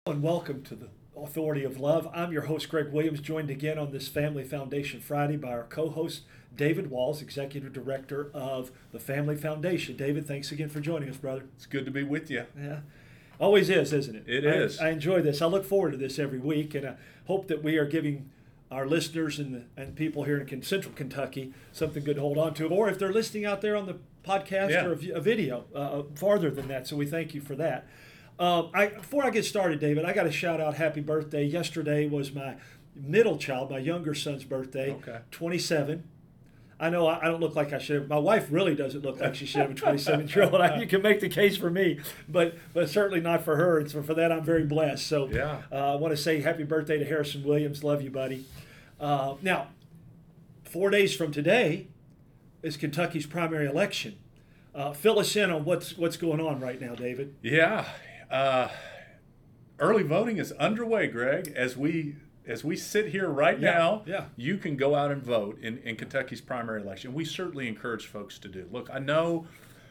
And welcome to the Authority of Love. I'm your host, Greg Williams, joined again on this Family Foundation Friday by our co-host, David Walls, Executive Director of the Family Foundation. David, thanks again for joining us, brother. It's good to be with you. Yeah, always is, isn't it? It is. I enjoy this. I look forward to this every week, and I hope that we are giving our listeners and people here in Central Kentucky something good to hold on to, or if they're listening out there on the podcast or a video farther than that. So we thank you for that. Before I get started, David, I got to shout out happy birthday. Yesterday was my middle child, my younger son's birthday, 27. I know I don't look like I should have. My wife really doesn't look like she should have a 27-year-old. You can make the case for me, but certainly not for her. And so for that, I'm very blessed. So I want to say happy birthday to Harrison Williams. Love you, buddy. Now, 4 days from today is Kentucky's primary election. Fill us in on what's going on right now, David. Yeah. Early voting is underway, Greg. As we sit here right now, you can go out and vote in Kentucky's primary election. We certainly encourage folks to do. Look, I know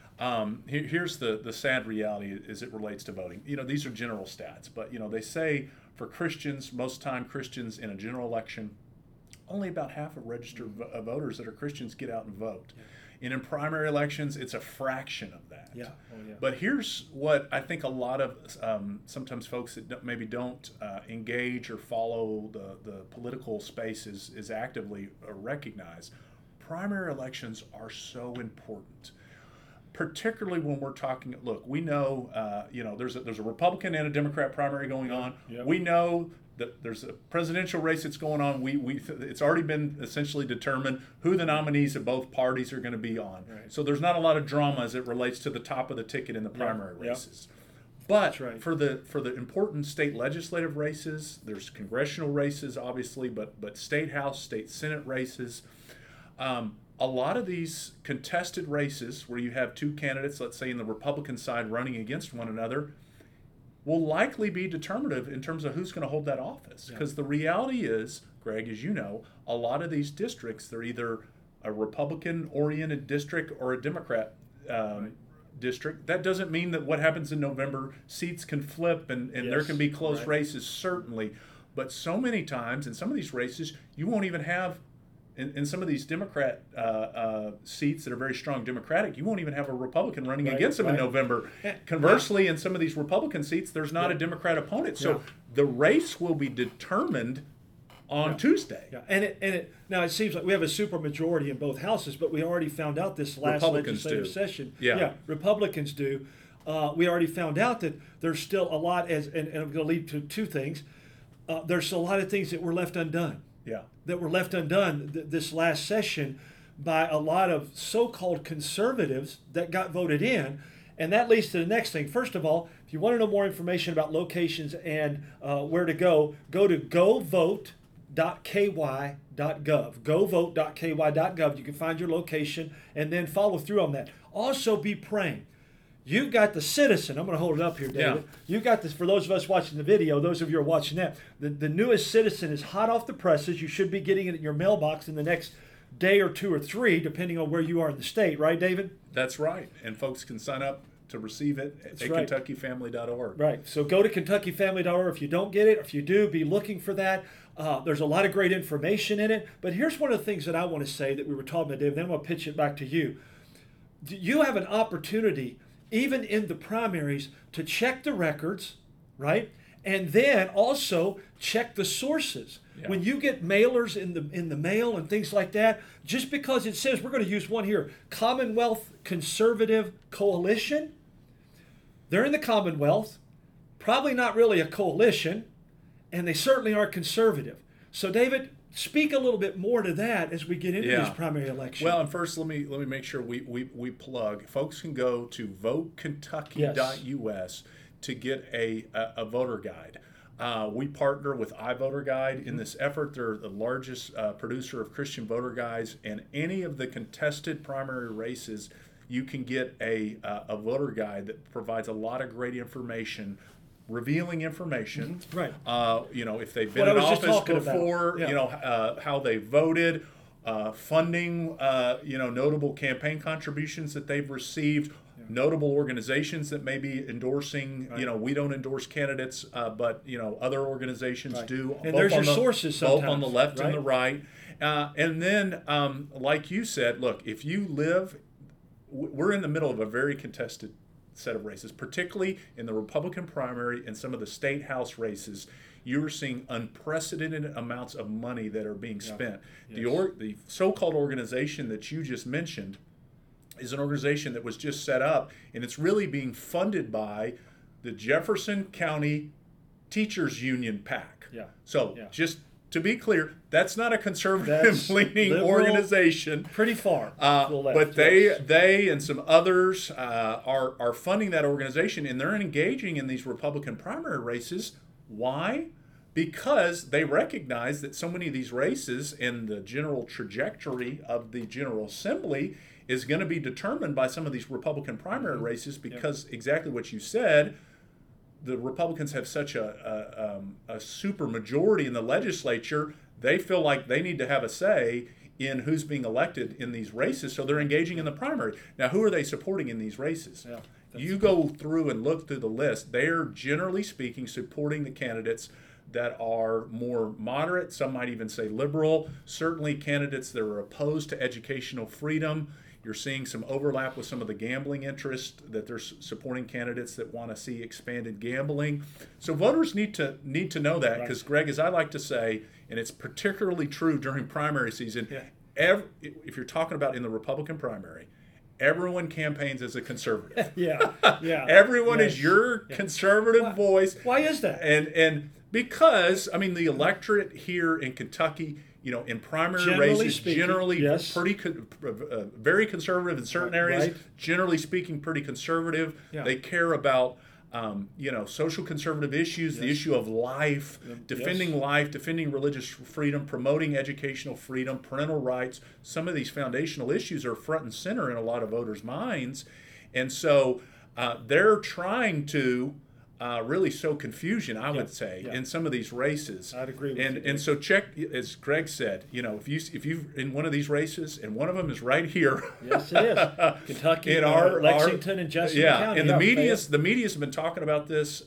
here's the sad reality as it relates to voting. These are general stats, but they say for Christians, most time Christians in a general election, only about half of registered voters that are Christians get out and vote. Yeah. And in primary elections, it's a fraction of that. Yeah. But here's what I think a lot of sometimes folks that maybe don't engage or follow the political space is actively recognize. Primary elections are so important, particularly when we're talking. Look, we know there's a Republican and a Democrat primary going on. Yep. We know that there's a presidential race that's going on. It's already been essentially determined who the nominees of both parties are going to be on. Right. So there's not a lot of drama as it relates to the top of the ticket in the primary races. But for the important state legislative races, there's congressional races, obviously, but state house, state senate races. A lot of these contested races where you have two candidates, let's say in the Republican side, running against one another, will likely be determinative in terms of who's going to hold that office. Because the reality is, Greg, as you know, a lot of these districts, they're either a Republican-oriented district or a Democrat district. That doesn't mean that what happens in November, seats can flip and there can be close races, certainly. But so many times in some of these races, you won't even have in some of these Democrat seats that are very strong Democratic, you won't even have a Republican running against them in November. Conversely, in some of these Republican seats, there's not a Democrat opponent. So the race will be determined on Tuesday. Yeah. And now it seems like we have a supermajority in both houses, but we already found out this last legislative session. Republicans do. We already found out that there's still a lot, and I'm going to lead to two things. There's a lot of things that were left undone. That were left undone this last session by a lot of so-called conservatives that got voted in. And that leads to the next thing. First of all, if you want to know more information about locations and where to go to govote.ky.gov. Govote.ky.gov. You can find your location and then follow through on that. Also be praying. You've got the Citizen. I'm going to hold it up here, David. You've got this, for those of us watching the video, those of you who are watching that, the newest Citizen is hot off the presses. You should be getting it in your mailbox in the next day or two or three, depending on where you are in the state. Right, David? That's right. And folks can sign up to receive it at KentuckyFamily.org. Right. So go to KentuckyFamily.org. If you don't get it, if you do, be looking for that. There's a lot of great information in it. But here's one of the things that I want to say that we were talking about, David. Then I'm going to pitch it back to you. You have an opportunity, even in the primaries, to check the records, right? And then also check the sources. When you get mailers in the mail and things like that, just because it says, we're going to use one here, Commonwealth Conservative Coalition, they're in the Commonwealth, probably not really a coalition, and they certainly aren't conservative. So David, speak a little bit more to that as we get into these primary elections. Well, and first, let me make sure we plug. Folks can go to votekentucky.us to get a voter guide. We partner with iVoter Guide in this effort. They're the largest producer of Christian voter guides, and any of the contested primary races, you can get a voter guide that provides a lot of great information, revealing information. Right. If they've been in office before, how they voted, funding, notable campaign contributions that they've received, notable organizations that may be endorsing. Right. We don't endorse candidates, but other organizations right. do. And there's your sources sometimes, both on the left right? and the right. And then, like you said, look, if you live, we're in the middle of a very contested set of races, particularly in the Republican primary and some of the state house races. You're seeing unprecedented amounts of money that are being spent. Yes. The so-called organization that you just mentioned is an organization that was just set up, and it's really being funded by the Jefferson County Teachers Union PAC. Yeah. So just to be clear, that's not a conservative-leaning organization. Pretty far. But they and some others are funding that organization, and they're engaging in these Republican primary races. Why? Because they recognize that so many of these races and the general trajectory of the General Assembly is going to be determined by some of these Republican primary races because exactly what you said, the Republicans have such a super majority in the legislature, they feel like they need to have a say in who's being elected in these races, so they're engaging in the primary. Now, who are they supporting in these races? Yeah, you go through and look through the list, they're generally speaking supporting the candidates that are more moderate, some might even say liberal, certainly candidates that are opposed to educational freedom. You're seeing some overlap with some of the gambling interests, that they're supporting candidates that want to see expanded gambling. So voters need to know that, because Greg, as I like to say, and it's particularly true during primary season, if you're talking about in the Republican primary, everyone campaigns as a conservative. Everyone is your conservative voice. Why is that? And because, I mean, the electorate here in Kentucky, in primary races, generally pretty very conservative in certain areas. Generally speaking, pretty conservative. They care about social conservative issues, the issue of life, defending life, defending religious freedom, promoting educational freedom, parental rights. Some of these foundational issues are front and center in a lot of voters' minds, and so they're trying to really sow confusion, I would say, in some of these races. I'd agree with you. And so check, as Greg said, if you in one of these races, and one of them is right here. Yes, it is. Kentucky, Lexington, and Jessamine County. And the media's been talking about this.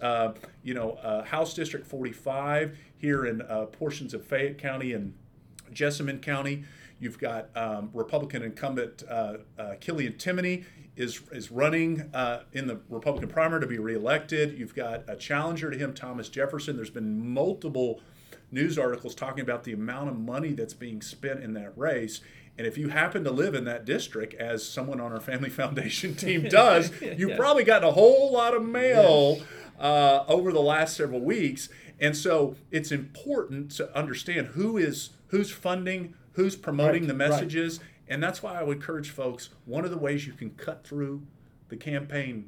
House District 45 here in portions of Fayette County and Jessamine County. You've got Republican incumbent Killian Timoney is running in the Republican primary to be reelected. You've got a challenger to him, Thomas Jefferson. There's been multiple news articles talking about the amount of money that's being spent in that race. And if you happen to live in that district, as someone on our Family Foundation team does, you've probably gotten a whole lot of mail over the last several weeks. And so it's important to understand who's funding, who's promoting the messages. And that's why I would encourage folks, one of the ways you can cut through the campaign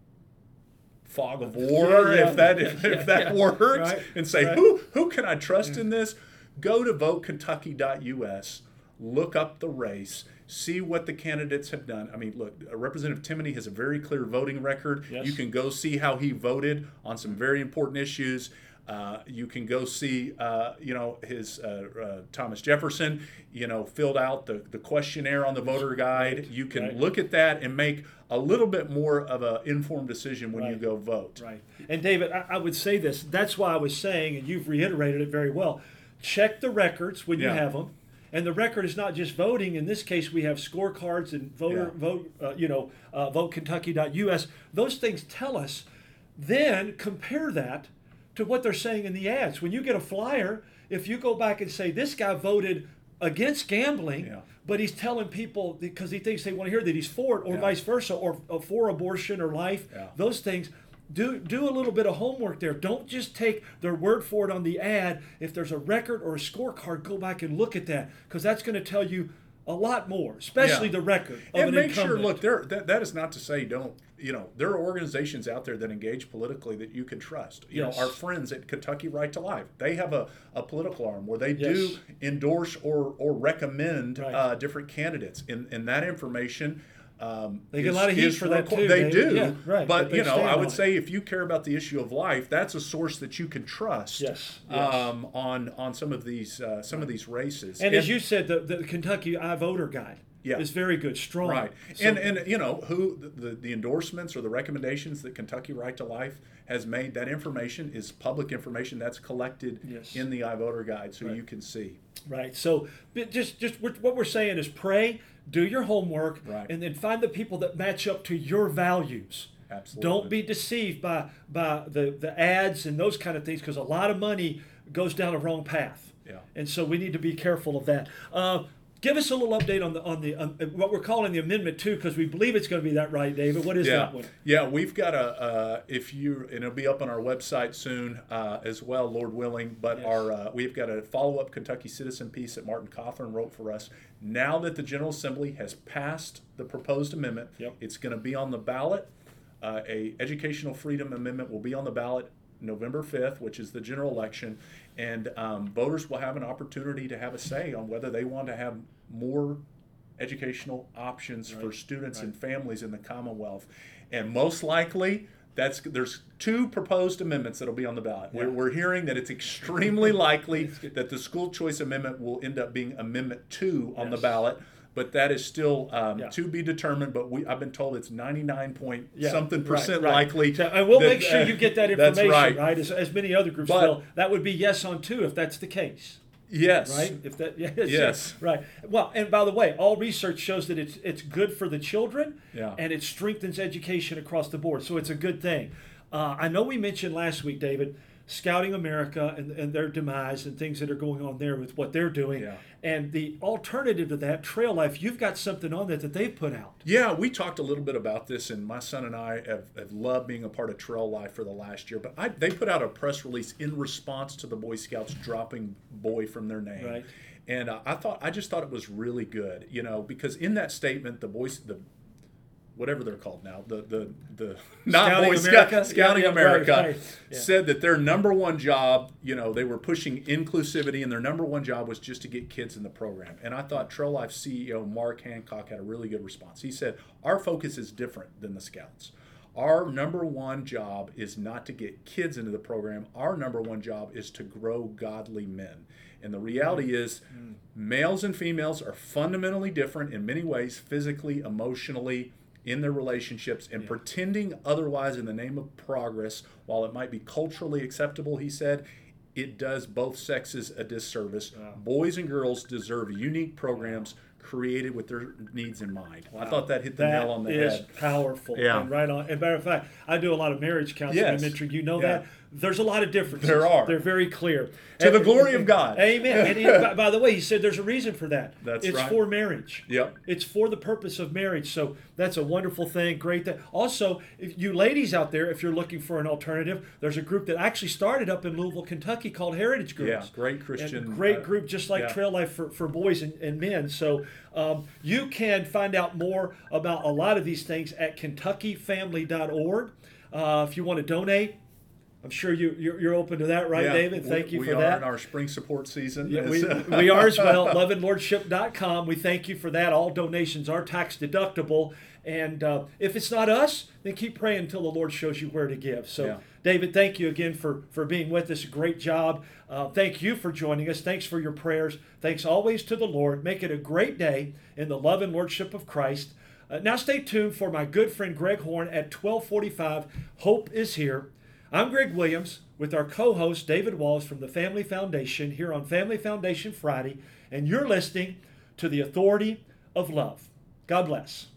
fog of war, if that works, and say, who can I trust in this? Go to votekentucky.us, look up the race, see what the candidates have done. I mean, look, Representative Timoney has a very clear voting record. You can go see how he voted on some very important issues. You can go see, his Thomas Jefferson, filled out the questionnaire on the voter guide. You can look at that and make a little bit more of an informed decision when you go vote. Right. And David, I would say this. That's why I was saying, and you've reiterated it very well, check the records when you have them. And the record is not just voting. In this case, we have scorecards and votekentucky.us. Those things tell us. Then compare that to what they're saying in the ads. When you get a flyer, if you go back and say, this guy voted against gambling, but he's telling people because he thinks they want to hear that he's for it, or vice versa, or for abortion or life, those things, do a little bit of homework there. Don't just take their word for it on the ad. If there's a record or a scorecard, go back and look at that, because that's going to tell you a lot more, especially the record of and an make incumbent. Sure, look, that is not to say don't, there are organizations out there that engage politically that you can trust. Our friends at Kentucky Right to Life, they have a political arm where they do endorse or recommend different candidates. And that information they get a lot of heat for that too. They do. Yeah, right. But I would say if you care about the issue of life, that's a source that you can trust. On some of these races. And as you said, the Kentucky iVoter Guide. is very good, strong. Right. So, and you know, who the endorsements or the recommendations that Kentucky Right to Life has made, that information is public information that's collected in the iVoter Guide, so you can see. Right. So just what we're saying is pray, do your homework, and then find the people that match up to your values. Absolutely. Don't be deceived by the ads and those kind of things, because a lot of money goes down a wrong path. Yeah. And so we need to be careful of that. Give us a little update on what we're calling the Amendment 2, because we believe it's going to be that, right, David? What is that one? Yeah, we've got and it'll be up on our website soon as well, Lord willing. But we've got a follow-up Kentucky citizen piece that Martin Cawthorn wrote for us. Now that the General Assembly has passed the proposed amendment, it's going to be on the ballot. A educational freedom amendment will be on the ballot November 5th, which is the general election, and voters will have an opportunity to have a say on whether they want to have more educational options for students and families in the Commonwealth. And most likely, there's 2 proposed amendments that'll be on the ballot. Yeah. We're hearing that it's extremely likely that the school choice amendment will end up being Amendment 2 on the ballot. But that is still to be determined. But I've been told it's 99% likely. So, and we'll make sure you get that information, right? As many other groups will. That would be yes on 2 if that's the case. Yes. Right? If that yes. Right. Well, and by the way, all research shows that it's good for the children, and it strengthens education across the board. So it's a good thing. I know we mentioned last week, David, Scouting America and their demise and things that are going on there with what they're doing. Yeah. And the alternative to that, Trail Life, you've got something on that they've put out. Yeah, we talked a little bit about this, and my son and I have loved being a part of Trail Life for the last year. But they put out a press release in response to the Boy Scouts dropping boy from their name. Right. And I just thought it was really good, because in that statement, whatever they're called now, the not Boy Scouts, Scouting America said that their number one job, they were pushing inclusivity, and their number one job was just to get kids in the program. And I thought Trail Life CEO Mark Hancock had a really good response. He said, our focus is different than the Scouts. Our number one job is not to get kids into the program. Our number one job is to grow godly men. And the reality is males and females are fundamentally different in many ways, physically, emotionally, in their relationships, and pretending otherwise in the name of progress, while it might be culturally acceptable, he said, it does both sexes a disservice. Wow. Boys and girls deserve unique programs created with their needs in mind. Wow. I thought that hit the nail on the head. That is powerful. Yeah. And right on. And matter of fact, I do a lot of marriage counseling and mentoring. You know that. There's a lot of differences. There are. They're very clear. To the glory of God. Amen. And by the way, he said there's a reason for that. It's for marriage. Yep. It's for the purpose of marriage. So that's a wonderful thing. Great. Also, if you ladies out there, if you're looking for an alternative, there's a group that actually started up in Louisville, Kentucky called Heritage Groups. Yeah, great Christian. And great group, just like Trail Life for boys and men. So you can find out more about a lot of these things at KentuckyFamily.org. If you want to donate, I'm sure you're open to that, right, David? Thank you for that. We are in our spring support season. Yeah, we are as well. loveandlordship.com. We thank you for that. All donations are tax deductible. And if it's not us, then keep praying until the Lord shows you where to give. So, David, thank you again for being with us. Great job. Thank you for joining us. Thanks for your prayers. Thanks always to the Lord. Make it a great day in the love and lordship of Christ. Now stay tuned for my good friend Greg Horn at 12:45. Hope is here. I'm Greg Williams with our co-host David Walls from the Family Foundation here on Family Foundation Friday, and you're listening to The Authority of Love. God bless.